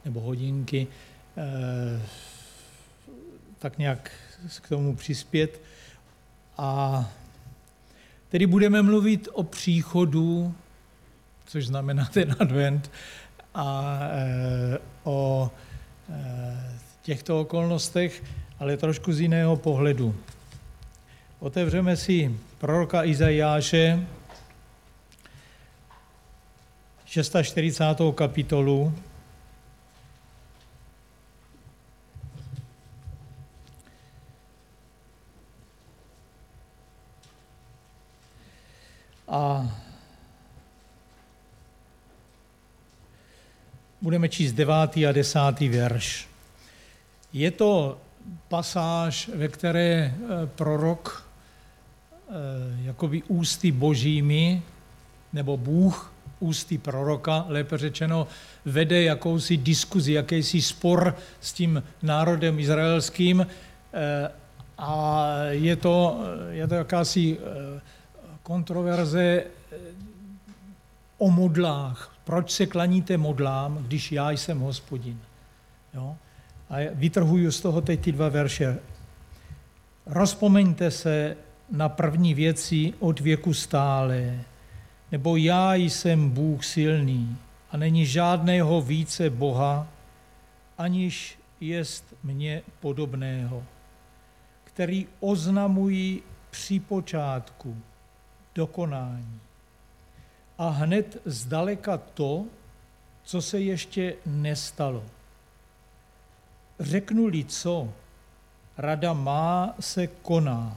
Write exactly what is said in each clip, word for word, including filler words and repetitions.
nebo hodinky, tak nějak k tomu přispět. A tedy budeme mluvit o příchodu, což znamená ten advent, a o těchto okolnostech, ale trošku z jiného pohledu. Otevřeme si proroka Izajáše, čtyřicátou šestou kapitolu. A budeme číst devátý a desátý verš. Je to pasáž, ve které prorok jakoby ústy božími, nebo Bůh ústy proroka, lépe řečeno, vede jakousi diskuzi, jakýsi spor s tím národem izraelským a je to, je to jakási kontroverze o modlách. Proč se klaníte modlám, když já jsem Hospodin? Jo? A vytrhuju z toho teď ty dva verše. Rozpomeňte se na první věci od věku stále, nebo já jsem Bůh silný a není žádného více Boha, aniž jest mně podobného, který oznamují při počátku dokonání. A hned zdaleka to, co se ještě nestalo. Řeknu-li co, rada má se koná.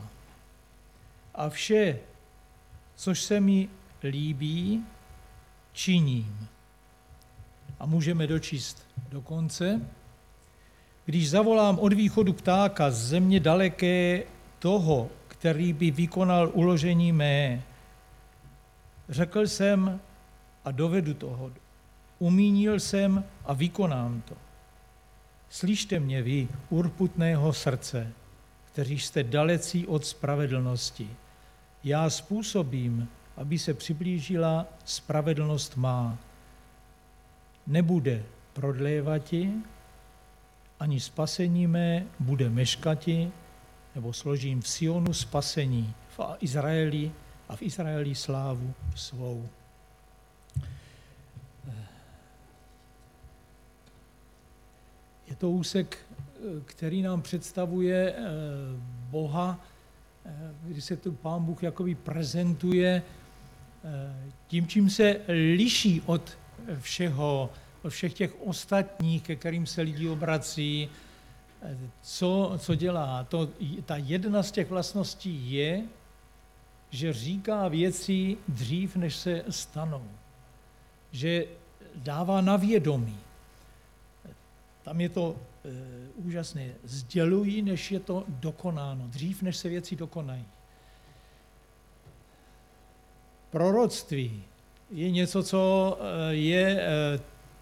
A vše, což se mi líbí, činím. A můžeme dočíst do konce. Když zavolám od východu ptáka z země daleké toho, který by vykonal uložení mé, řekl jsem a dovedu toho. Umínil jsem a vykonám to. Slyšte mě vy, urputného srdce, kteří jste dalecí od spravedlnosti. Já způsobím, aby se přiblížila spravedlnost má. Nebude prodlévati, ani spasení mé bude meškati, nebo složím v Sionu spasení, v Izraeli a v Izraeli slávu svou. Je to úsek, který nám představuje Boha, kdy se tu Pán Bůh jakoby prezentuje tím, čím se liší od všeho, od všech těch ostatních, ke kterým se lidi obrací, co, co dělá. To, ta jedna z těch vlastností je, že říká věci dřív, než se stanou. Že dává na vědomí. Tam je to e, úžasné. Sdělují, než je to dokonáno. Dřív, než se věci dokonají. Proroctví je něco, co je e,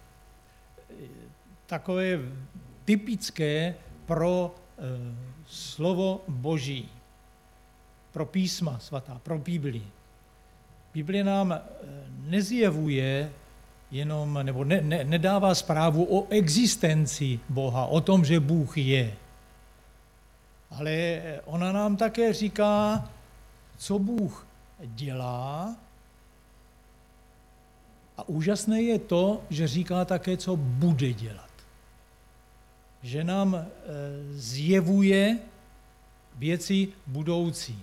takové typické pro e, slovo Boží, pro písma svatá, pro Biblii. Biblie nám nezjevuje jenom, nebo ne, ne, nedává zprávu o existenci Boha, o tom, že Bůh je. Ale ona nám také říká, co Bůh dělá. A úžasné je to, že říká také, co bude dělat. Že nám zjevuje věci budoucí.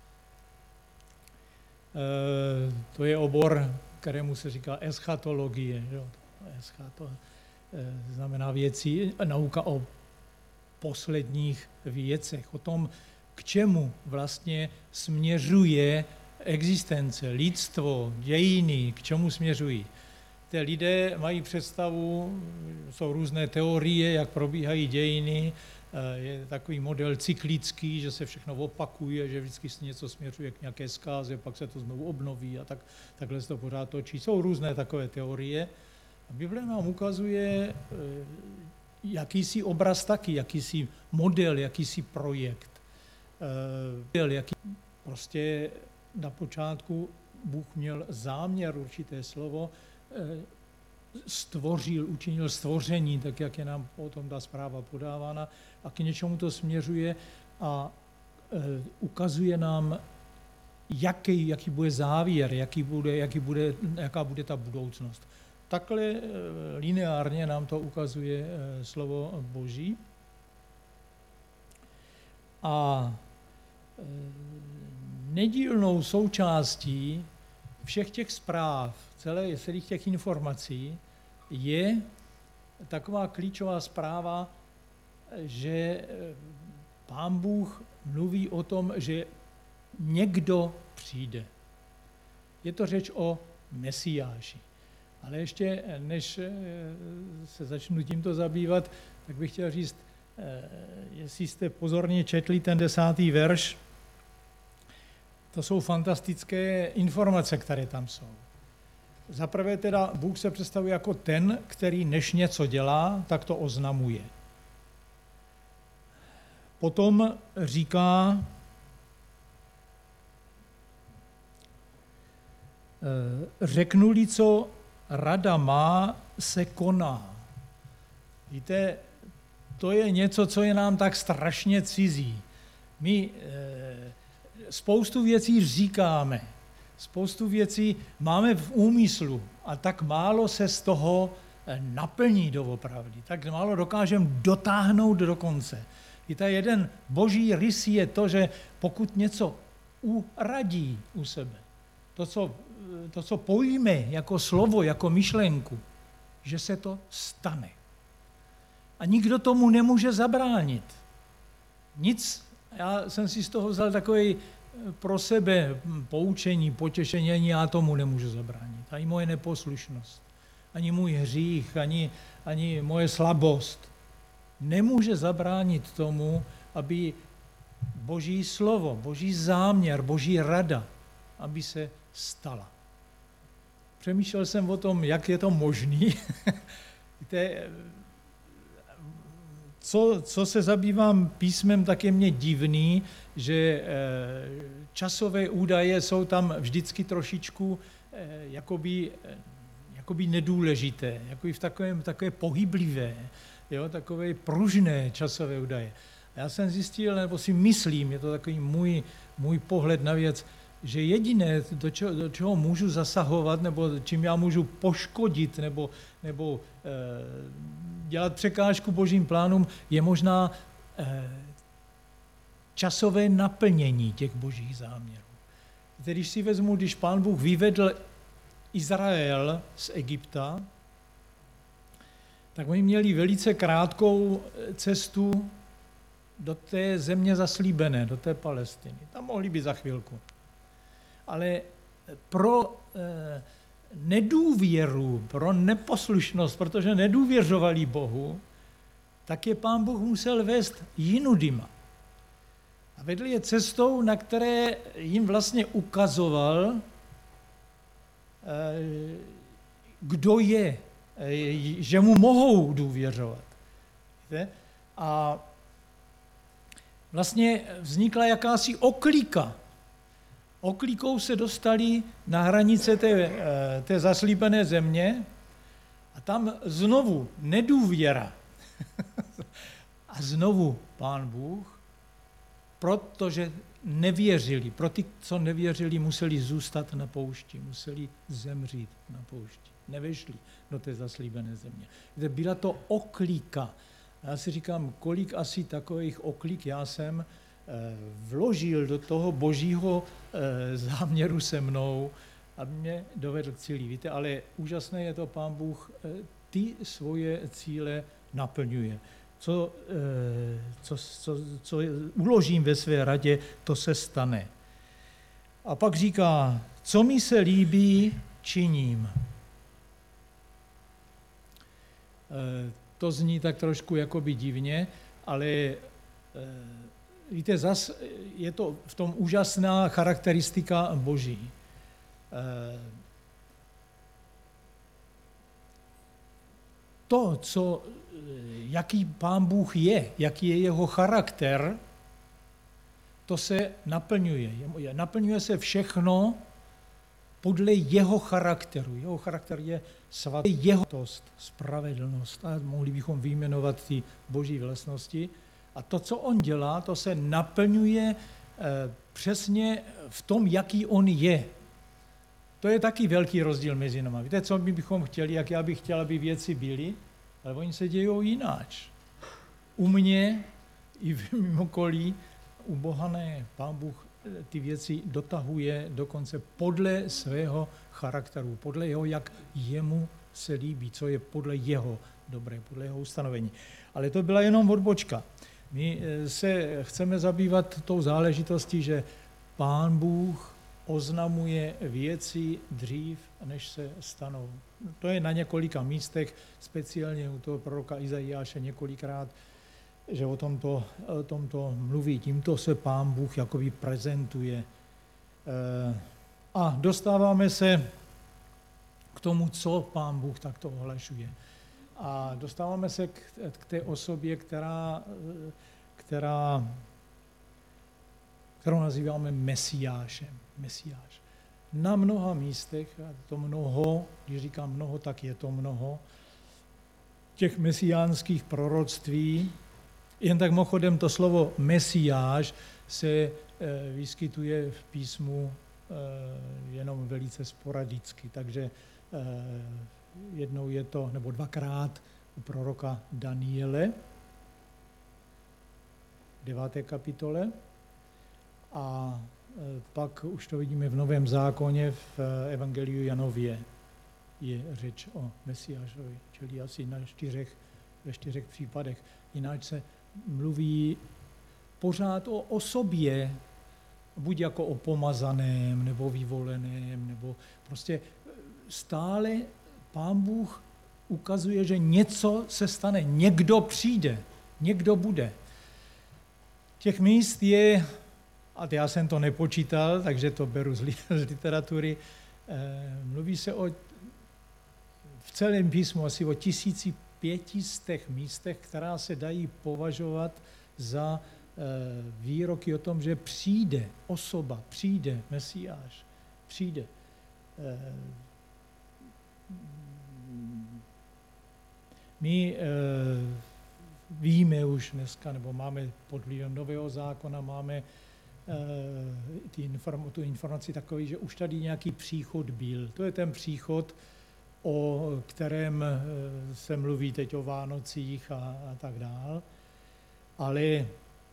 To je obor, kterému se říká eschatologie. Eschato znamená věci, nauka o posledních věcech, o tom, k čemu vlastně směřuje existence, lidstvo, dějiny, k čemu směřují. Ty lidé mají představu, jsou různé teorie, jak probíhají dějiny, je takový model cyklický, že se všechno opakuje, že vždycky se něco směřuje k nějaké zkáze, pak se to znovu obnoví a tak, takhle se to pořád točí. Jsou různé takové teorie. A Bible nám ukazuje jakýsi obraz taky, jakýsi model, jakýsi projekt. Jaký prostě na počátku Bůh měl záměr, určité slovo, stvořil, učinil stvoření, tak jak je nám potom ta zpráva podávána, a k něčemu to směřuje a e, ukazuje nám, jaký, jaký bude závěr, jaký bude, jaký bude, jaká bude ta budoucnost. Takhle e, lineárně nám to ukazuje e, slovo Boží. A e, nedílnou součástí všech těch zpráv, celé, celých těch informací je taková klíčová zpráva, že Pán Bůh mluví o tom, že někdo přijde. Je to řeč o Mesiáši. Ale ještě než se začnu tímto zabývat, tak bych chtěl říct, jestli jste pozorně četli ten desátý verš, to jsou fantastické informace, které tam jsou. Za prvé teda Bůh se představuje jako ten, který než něco dělá, tak to oznamuje. Potom říká, řeknu-li, co rada má, se koná. Víte, to je něco, co je nám tak strašně cizí. My spoustu věcí říkáme, spoustu věcí máme v úmyslu a tak málo se z toho naplní doopravdy, tak málo dokážeme dotáhnout do konce. Víte, jeden boží rys je to, že pokud něco uradí u sebe, to, co, to, co pojme jako slovo, jako myšlenku, že se to stane. A nikdo tomu nemůže zabránit. Nic, já jsem si z toho vzal takový pro sebe poučení, potěšení, ani já tomu nemůžu zabránit. Ani moje neposlušnost, ani můj hřích, ani, ani moje slabost nemůže zabránit tomu, aby Boží slovo, Boží záměr, Boží rada, aby se stala. Přemýšlel jsem o tom, jak je to možný. Víte, co, co se zabývám písmem, tak je mně divný, že časové údaje jsou tam vždycky trošičku jakoby, jakoby nedůležité, jakoby v takovém, takové pohyblivé, jo, takové pružné časové údaje. Já jsem zjistil, nebo si myslím, je to takový můj, můj pohled na věc, že jediné, do čeho, do čeho můžu zasahovat, nebo čím já můžu poškodit, nebo, nebo e, dělat překážku božím plánům, je možná e, časové naplnění těch božích záměrů. Když si vezmu, když Pán Bůh vyvedl Izrael z Egypta, tak oni měli velice krátkou cestu do té země zaslíbené, do té Palestiny. Tam mohli být za chvilku. Ale pro eh, nedůvěru, pro neposlušnost, protože nedůvěřovali Bohu, tak je Pán Bůh musel vést jinudyma. A vedl je cestou, na které jim vlastně ukazoval, eh, kdo je, eh, že mu mohou důvěřovat. Víte? A vlastně vznikla jakási oklíka. Oklíkou se dostali na hranice té, té zaslíbené země a tam znovu nedůvěra. A znovu Pán Bůh, protože nevěřili, pro ty, co nevěřili, museli zůstat na poušti, museli zemřít na poušti. Nevešli do té zaslíbené země. Byla to oklíka. Já si říkám, kolik asi takových oklík já jsem vložil do toho božího záměru se mnou, aby mě dovedl k cíli. Víte, ale úžasné je to, Pán Bůh ty svoje cíle naplňuje. Co, co, co, co uložím ve své radě, to se stane. A pak říká, co mi se líbí, činím. To zní tak trošku jakoby divně, ale víte, zas je to v tom úžasná charakteristika Boží. To, co, jaký Pán Bůh je, jaký je jeho charakter, to se naplňuje. Naplňuje se všechno podle jeho charakteru. Jeho charakter je svatý, jeho tost, spravedlnost. A mohli bychom vyjmenovat ty boží vlastnosti. A to, co on dělá, to se naplňuje eh, přesně v tom, jaký on je. To je taky velký rozdíl mezi námi. Víte, co my bychom chtěli, jak já bych chtěl, aby věci byly, ale oni se dějou jináč. U mě i v mém okolí, u Boha ne. Pán Bůh ty věci dotahuje dokonce podle svého charakteru, podle jeho, jak jemu se líbí, co je podle jeho dobré, podle jeho ustanovení. Ale to byla jenom odbočka. My se chceme zabývat tou záležitostí, že Pán Bůh oznamuje věci dřív, než se stanou. To je na několika místech, speciálně u toho proroka Izajáše několikrát, že o tomto, o tomto mluví. Tímto se Pán Bůh jakoby prezentuje. A dostáváme se k tomu, co Pán Bůh takto ohlašuje. A dostáváme se k, k té osobě, která, která, kterou nazýváme Mesiášem. Mesiáš. Na mnoha místech, a to mnoho, když říkám mnoho, tak je to mnoho, těch mesiánských proroctví. Jen tak mimochodem to slovo Mesiáš se e, vyskytuje v písmu e, jenom velice sporadicky, takže e, jednou je to, nebo dvakrát u proroka Daniele, v deváté kapitole, a e, pak už to vidíme v Novém zákoně, v Evangeliu Janově je řeč o Mesiášovi, čili asi na čtyřech, ve čtyřech případech. Jináč se mluví pořád o osobě, buď jako o pomazaném, nebo vyvoleném, nebo prostě stále Pán Bůh ukazuje, že něco se stane, někdo přijde, někdo bude. Těch míst je, a já jsem to nepočítal, takže to beru z literatury, mluví se o, v celém písmu asi o tisíci pětistech místech, která se dají považovat za e, výroky o tom, že přijde osoba, přijde Mesiáš, přijde. E, my e, víme už dneska, nebo máme pod vlivem Nového zákona, máme e, ty inform, tu informaci takový, že už tady nějaký příchod byl. To je ten příchod, o kterém se mluví teď o Vánocích a, a tak dál. Ale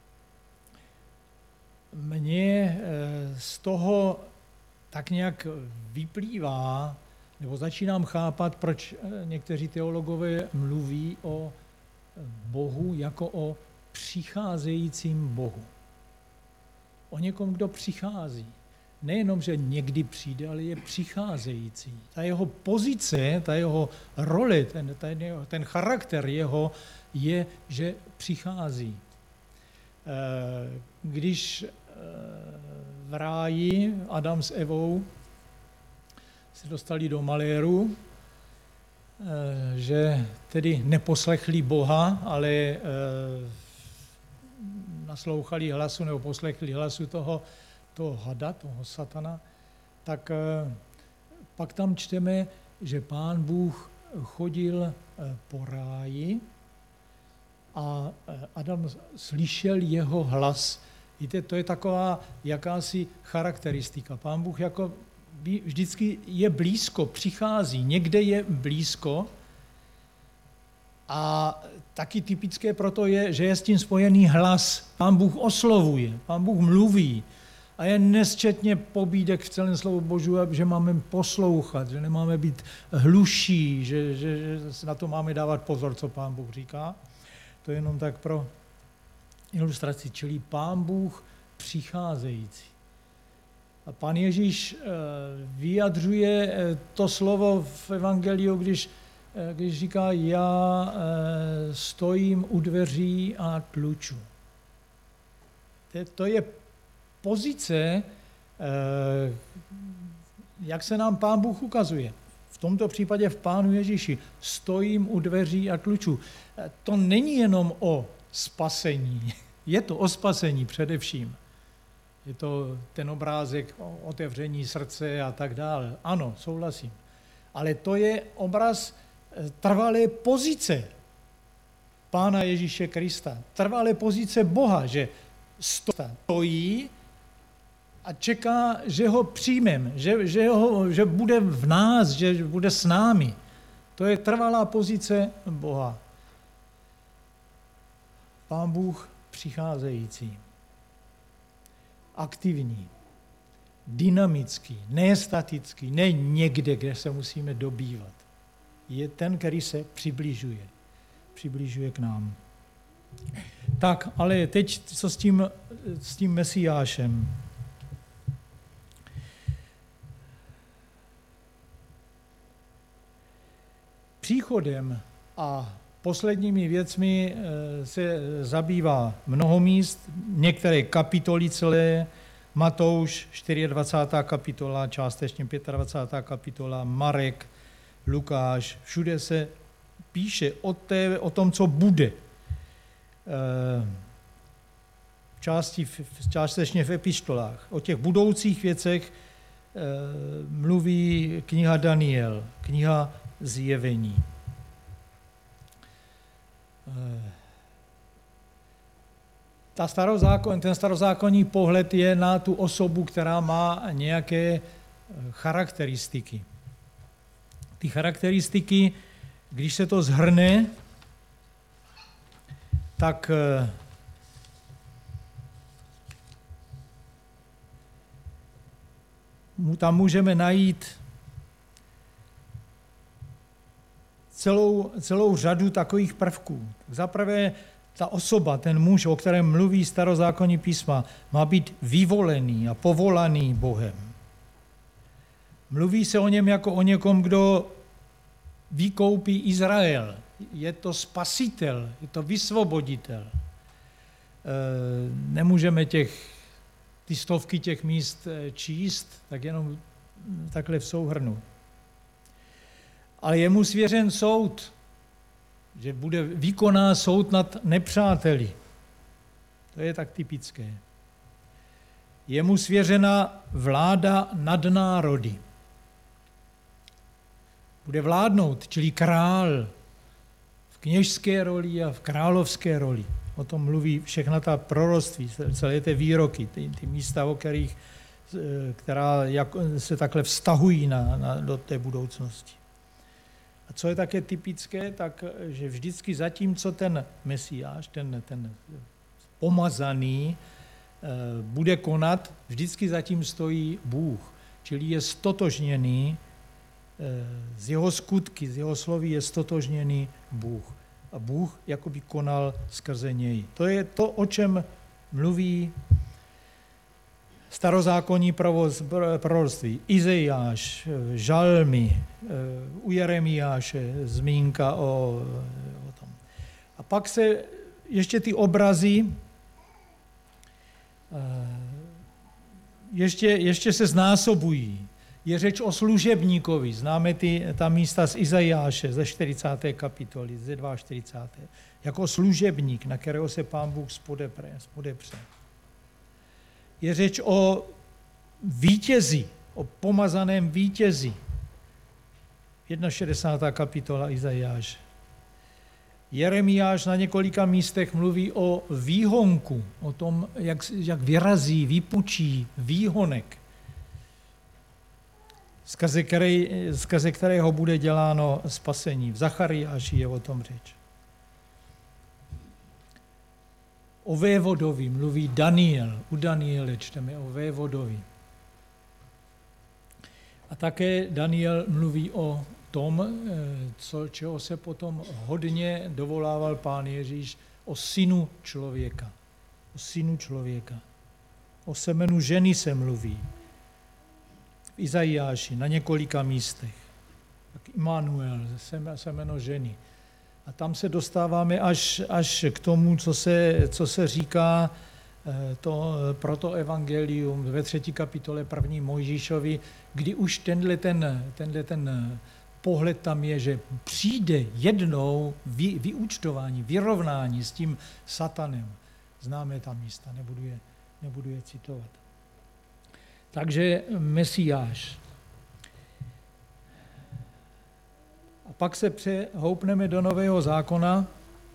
mně z toho tak nějak vyplývá, nebo začínám chápat, proč někteří teologové mluví o Bohu jako o přicházejícím Bohu. O někom, kdo přichází. Nejenom, že někdy přijde, ale je přicházející. Ta jeho pozice, ta jeho role, ten, ten, ten charakter jeho je, že přichází. Když v ráji Adam s Evou se dostali do maléru, že tedy neposlechli Boha, ale naslouchali hlasu nebo poslechli hlasu toho, toho hada, toho satana, tak pak tam čteme, že Pán Bůh chodil po ráji a Adam slyšel jeho hlas. Víte, to je taková jakási charakteristika. Pán Bůh jako vždycky je blízko, přichází, někde je blízko a taky typické proto je, že je s tím spojený hlas. Pán Bůh oslovuje, Pán Bůh mluví. A je nesčetně pobídek v celém slovu Boží, že máme poslouchat, že nemáme být hluší, že, že, že na to máme dávat pozor, co Pán Bůh říká. To je jenom tak pro ilustraci, čili Pán Bůh přicházející. A Pán Ježíš vyjadřuje to slovo v Evangeliu, když, když říká, já stojím u dveří a tluču. To je pozice, jak se nám Pán Bůh ukazuje. V tomto případě v Pánu Ježíši stojím u dveří a tluču. To není jenom o spasení, je to o spasení především. Je to ten obrázek o otevření srdce a tak dále. Ano, souhlasím. Ale to je obraz trvalé pozice Pána Ježíše Krista. Trvalé pozice Boha, že stojí a čeká, že ho přijmeme, že, že, ho, že bude v nás, že bude s námi. To je trvalá pozice Boha. Pán Bůh přicházející, aktivní, dynamický, ne statický, ne někde, kde se musíme dobývat. Je ten, který se přibližuje. Přibližuje k nám. Tak, ale teď co s tím, s tím Mesiášem? Příchodem a posledními věcmi se zabývá mnoho míst, některé kapitoly celé, Matouš, dvacátá čtvrtá kapitola, částečně dvacátá pátá kapitola, Marek, Lukáš, všude se píše o, té, o tom, co bude. V části, částečně v epištolách. O těch budoucích věcech mluví kniha Daniel, kniha Zjevení. Ta starozákon, ten starozákonní pohled je na tu osobu, která má nějaké charakteristiky. Ty charakteristiky, když se to shrne, tak tam můžeme najít celou, celou řadu takových prvků. Zaprvé ta osoba, ten muž, o kterém mluví starozákonní písma, má být vyvolený a povolaný Bohem. Mluví se o něm jako o někom, kdo vykoupí Izrael. Je to spasitel, je to vysvoboditel. Nemůžeme těch, ty stovky těch míst číst, tak jenom takhle v souhrnu. Ale je mu svěřen soud, že bude vykoná soud nad nepřáteli. To je tak typické. Je mu svěřena vláda nad národy. Bude vládnout, čili král v kněžské roli a v královské roli. O tom mluví všechna ta proroctví, celé ty výroky, ty, ty místa, o kterých, která jak, se takhle vztahují na, na, do té budoucnosti. A co je také typické, tak že vždycky zatímco ten Mesiáš, ten, ten pomazaný, bude konat, vždycky zatím stojí Bůh, čili je stotožněný z jeho skutky, z jeho slovy je stotožněný Bůh. A Bůh jakoby konal skrze něj. To je to, o čem mluví starozákonní proroctví. Izajáš, žalmy, u Jeremiáše zmínka o, o tom. A pak se ještě ty obrazy ještě, ještě se znásobují. Je řeč o služebníkovi. Známe ty, ta místa z Izajáše ze čtyřicáté kapitoly, ze čtyřicáté druhé Jako služebník, na kterého se Pán Bůh spodepře. spodepře. Je řeč o vítězi, o pomazaném vítězi. šedesátá první kapitola Izajáše. Jeremiáš na několika místech mluví o výhonku, o tom, jak, jak vyrazí, vypučí výhonek, skrze, který, skrze kterého bude děláno spasení. V Zachariáši je o tom řeč. O vévodovi mluví Daniel. U Daniele čteme o vévodovi. A také Daniel mluví o tom, co, čeho se potom hodně dovolával Pán Ježíš, o synu člověka. O synu člověka. O semenu ženy se mluví. V Izajáši na několika místech. Tak Immanuel, semeno ženy. A tam se dostáváme až, až k tomu, co se, co se říká to protoevangelium ve třetí kapitole první Mojžíšovi, kdy už tenhle ten, tenhle ten pohled tam je, že přijde jednou vy, vyúčtování, vyrovnání s tím satanem. Známe tam místa, nebudu je, nebudu je citovat. Takže Mesiáš. A pak se přehoupneme do Nového zákona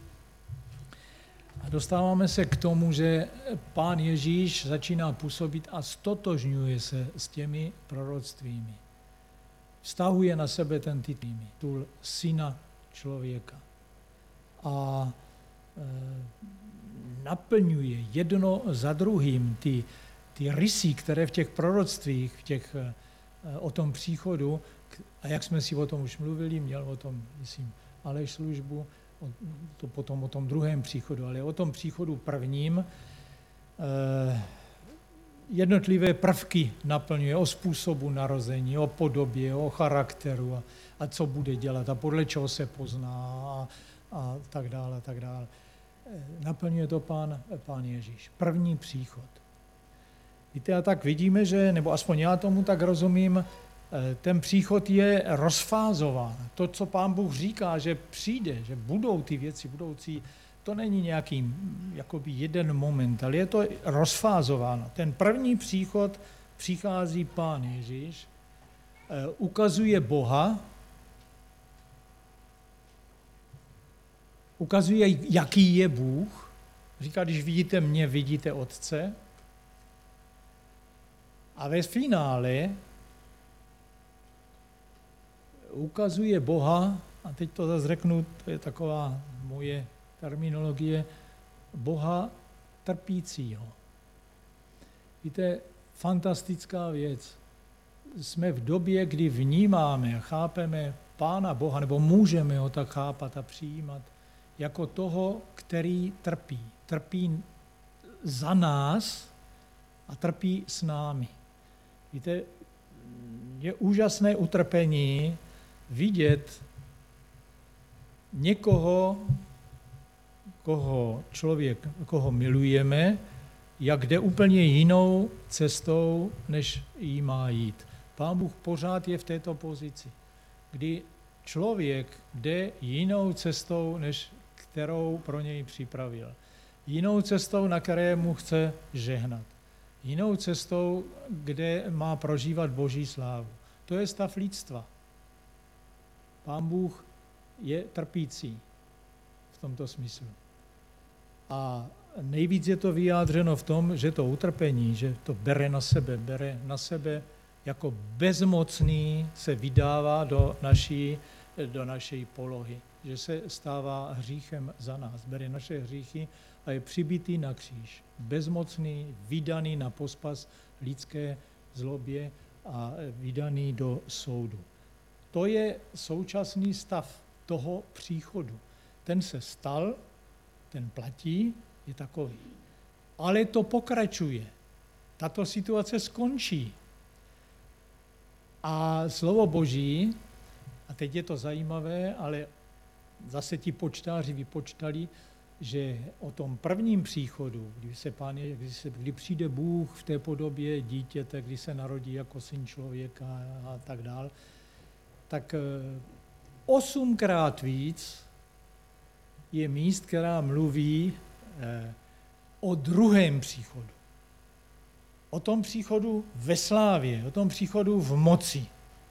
a dostáváme se k tomu, že Pán Ježíš začíná působit a stotožňuje se s těmi proroctvími. Vztahuje na sebe ten titul syna člověka a e, naplňuje jedno za druhým ty, ty rysy, které v těch proroctvích, v těch, e, o tom příchodu, a jak jsme si o tom už mluvili, měl o tom, myslím, Aleš službu, o, to potom o tom druhém příchodu, ale o tom příchodu prvním e, jednotlivé prvky naplňuje o způsobu narození, o podobě, o charakteru a, a co bude dělat a podle čeho se pozná a, a tak dále, a tak dále. Naplňuje to pán, pán Ježíš. První příchod. Víte, a tak vidíme, že, nebo aspoň já tomu tak rozumím, ten příchod je rozfázován. To, co Pán Bůh říká, že přijde, že budou ty věci budoucí, to není nějaký jakoby jeden moment, ale je to rozfázováno. Ten první příchod přichází Pán Ježíš, ukazuje Boha, ukazuje, jaký je Bůh. Říká, když vidíte mě, vidíte Otce. A ve finále ukazuje Boha, a teď to zase řeknu, to je taková moje terminologie, Boha trpícího. Víte, fantastická věc. Jsme v době, kdy vnímáme a chápeme Pána Boha, nebo můžeme ho tak chápat a přijímat, jako toho, který trpí. Trpí za nás a trpí s námi. Víte, je úžasné utrpení vidět někoho, koho člověk, koho milujeme, jak jde úplně jinou cestou, než jí má jít. Pán Bůh pořád je v této pozici, kdy člověk jde jinou cestou, než kterou pro něj připravil. Jinou cestou, na které mu chce žehnat. Jinou cestou, kde má prožívat Boží slávu. To je stav lidstva. Pán Bůh je trpící v tomto smyslu. A nejvíc je to vyjádřeno v tom, že to utrpení, že to bere na sebe, bere na sebe jako bezmocný se vydává do naší, do naší polohy. Že se stává hříchem za nás, bere naše hříchy a je přibitý na kříž. Bezmocný, vydaný na pospas lidské zlobě a vydaný do soudu. To je současný stav toho příchodu. Ten se stal, ten platí, je takový. Ale to pokračuje. Tato situace skončí. A slovo Boží, a teď je to zajímavé, ale zase ti počtáři vypočtali, že o tom prvním příchodu, kdy, se pán, kdy, se, kdy přijde Bůh v té podobě dítěte, kdy se narodí jako syn člověka a tak dál, tak osmkrát víc je míst, která mluví eh, o druhém příchodu. O tom příchodu ve slávě, o tom příchodu v moci.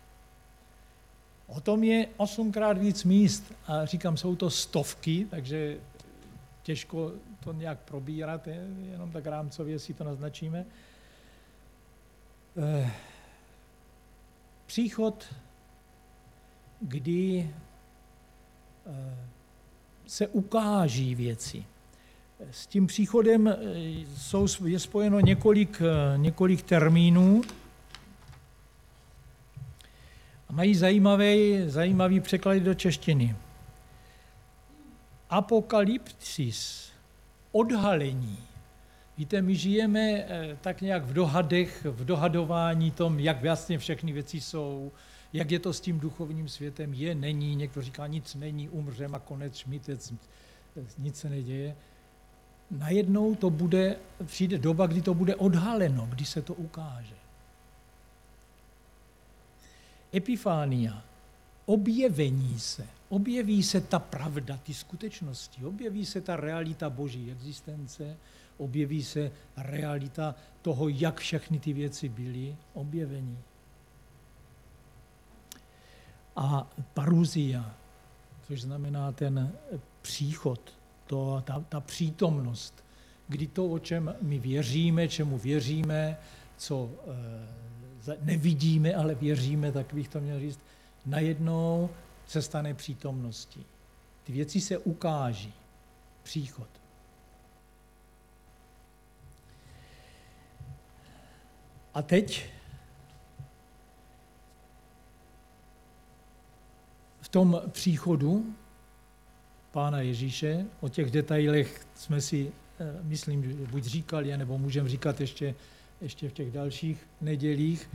O tom je osmkrát víc míst a říkám, jsou to stovky, takže těžko to nějak probírat, jenom tak rámcově si to naznačíme. Eh, příchod, kdy eh, se ukáží věci. S tím příchodem jsou, je spojeno několik, několik termínů a mají zajímavý, zajímavý překlad do češtiny. Apokalypsis, odhalení. Víte, my žijeme tak nějak v dohadech, v dohadování tom, jak vlastně všechny věci jsou, jak je to s tím duchovním světem, je, není, někdo říká, nic není, umřem a konec, šmitec, nic se neděje. Najednou to bude, přijde doba, kdy to bude odhaleno, kdy se to ukáže. Epifánia, objevení se, objeví se ta pravda, ty skutečnosti, objeví se ta realita Boží existence, objeví se realita toho, jak všechny ty věci byly objeveny. A paruzia, což znamená ten příchod, to, ta, ta přítomnost, kdy to, o čem my věříme, čemu věříme, co e, nevidíme, ale věříme, tak bych to měl říct, najednou se stane přítomností. Ty věci se ukáží. Příchod. A teď v tom příchodu Pána Ježíše, o těch detailech jsme si, myslím, buď říkali, nebo můžeme říkat ještě, ještě v těch dalších nedělích,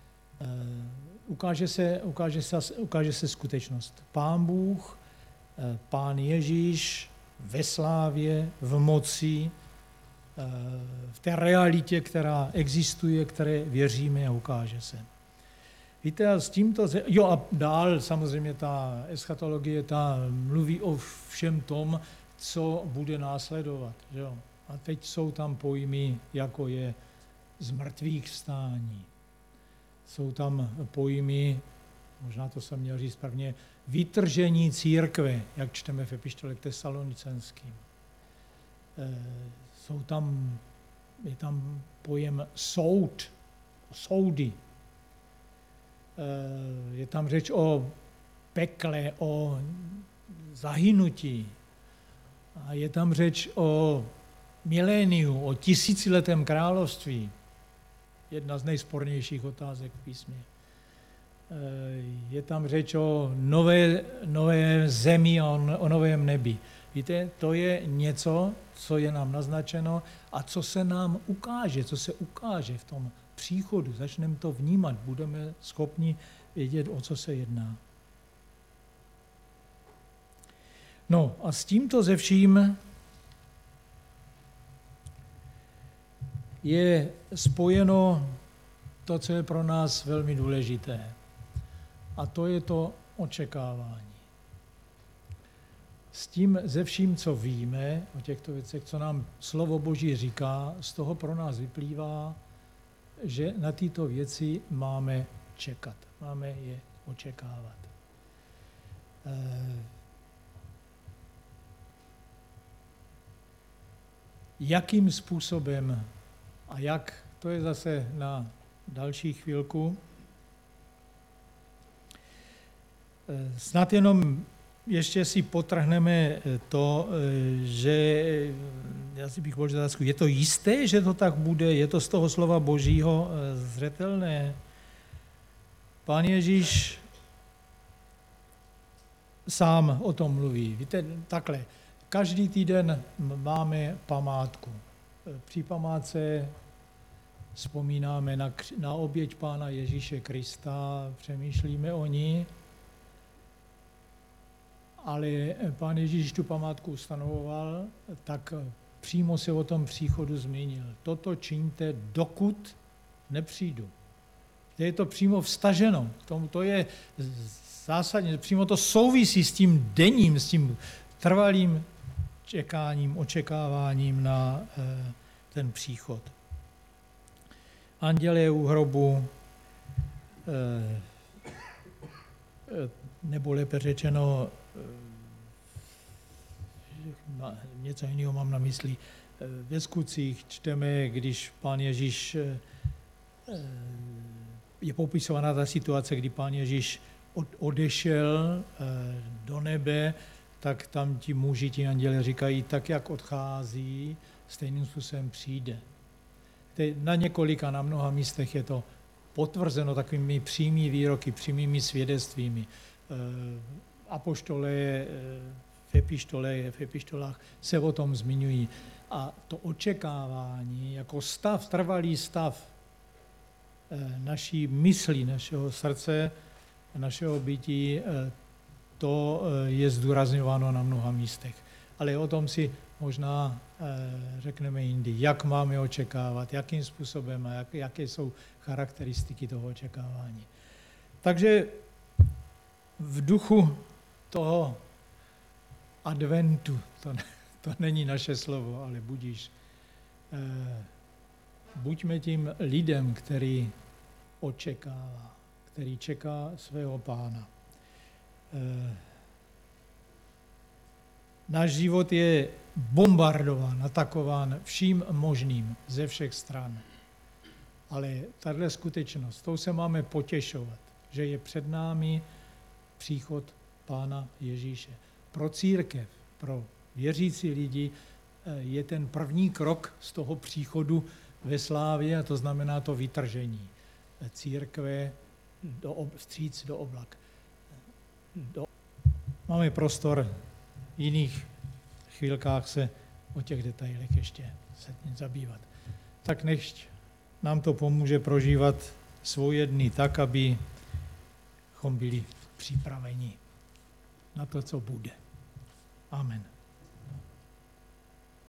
ukáže se, ukáže se, ukáže se skutečnost. Pán Bůh, Pán Ježíš ve slávě, v moci, v té realitě, která existuje, které věříme, a ukáže se. Víte, a s tímto, jo a dál samozřejmě ta eschatologie, ta mluví o všem tom, co bude následovat. Jo. A teď jsou tam pojmy, jako je zmrtvých vstání. Jsou tam pojmy, možná to jsem měl říct prvně, vytržení církve, jak čteme v epištole k Tesalonicenským. Jsou tam, je tam pojem soud, soudy. Je tam řeč o pekle, o zahynutí. A je tam řeč o miléniu, o tisíciletém království. Jedna z nejspornějších otázek v písmě. Je tam řeč o nové, nové zemi a o novém nebi. Víte, to je něco, co je nám naznačeno a co se nám ukáže, co se ukáže v tom příchodu. Začneme to vnímat, budeme schopni vědět, o co se jedná. No a s tímto ze vším je spojeno to, co je pro nás velmi důležité. A to je to očekávání. S tím ze vším, co víme o těchto věcech, co nám slovo Boží říká, z toho pro nás vyplývá, že na tyto věci máme čekat, máme je očekávat. Jakým způsobem a jak, to je zase na další chvilku. Snad jenom ještě si potrhneme to, že já si bych položil otázku, je to jisté, že to tak bude? Je to z toho slova Božího zřetelné? Pán Ježíš sám o tom mluví. Víte, takhle, každý týden máme památku. Při památce vzpomínáme na, na oběť Pána Ježíše Krista, přemýšlíme o ní, ale Pán Ježíš tu památku ustanovoval, tak přímo se o tom příchodu zmínil. Toto čiňte, dokud nepřijdu. Je to přímo vstaženo. To je zásadně, přímo to souvisí s tím denním, s tím trvalým čekáním, očekáváním na ten příchod. Anděle u hrobu, nebo lépe řečeno, něco jiného mám na mysli. Ve skutcích čteme, když Pán Ježíš, je popisovaná ta situace, kdy Pán Ježíš odešel do nebe, tak tam ti muži, ti anděle říkají, tak jak odchází, stejným způsobem přijde. Na několika, na mnoha místech je to potvrzeno takovými přímými výroky, přímými svědectvími. Apoštole v epištole, v epištolách se o tom zmiňují. A to očekávání jako stav, trvalý stav naší mysli, našeho srdce, našeho bytí, to je zdůrazňováno na mnoha místech. Ale o tom si možná řekneme jindy, jak máme očekávat, jakým způsobem a jak, jaké jsou charakteristiky toho očekávání. Takže v duchu toho adventu, to, to není naše slovo, ale budíš, eh, buďme tím lidem, který očekává, který čeká svého Pána. Eh, náš život je bombardován, atakován vším možným ze všech stran. Ale tahle skutečnost, tou se máme potěšovat, že je před námi příchod Pána Ježíše. Pro církev, pro věřící lidi je ten první krok z toho příchodu ve slávě, a to znamená to vytržení církve do ob, vstříc do oblak. Do... Máme prostor v jiných chvílkách se o těch detailech ještě se zabývat. Tak nechť nám to pomůže prožívat svoje dny tak, abychom byli připraveni na to, co bude. Amen.